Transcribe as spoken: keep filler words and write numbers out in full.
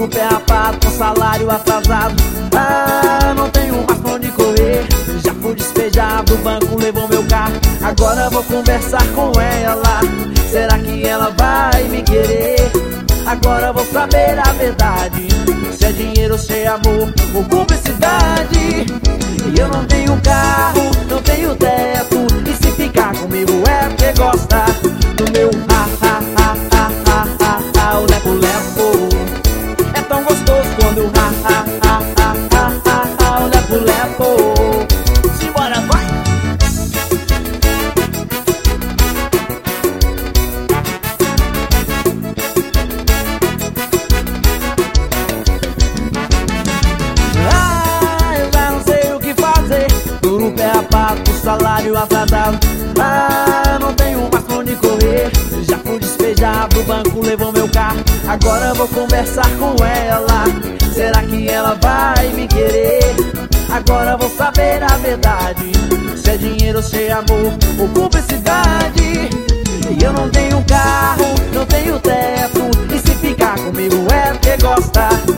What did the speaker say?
duro pé rapado, com salário atrasado. Ah, não tenho mais pra onde correr. Já fui despejado, o banco levou meu carro. Agora vou conversar com ela. Será que ela vai me querer? Agora vou saber a verdade. Se é dinheiro, se é amor ou cumplicidade. E eu não tenho carro, não tenho teto. E se ficar comigo é porque gosta do meu ha ha ha ha ha ha ha. O lepo lepo é tão gostoso quando eu ha ha ha ha ha ha ha. O lepo lepo. Simbora, vai! Ah, eu já não sei o que fazer. Duro pé rapado, o salário atrasado. Ah, não tenho mais pra onde correr. Já fui despejado, o banco levou meu carro. Agora vou conversar com ela. Será que ela vai me querer? Agora vou saber a verdade. Se é dinheiro, se é amor ou cumplicidade. E eu não tenho carro, não tenho teto. E se ficar comigo é porque gosta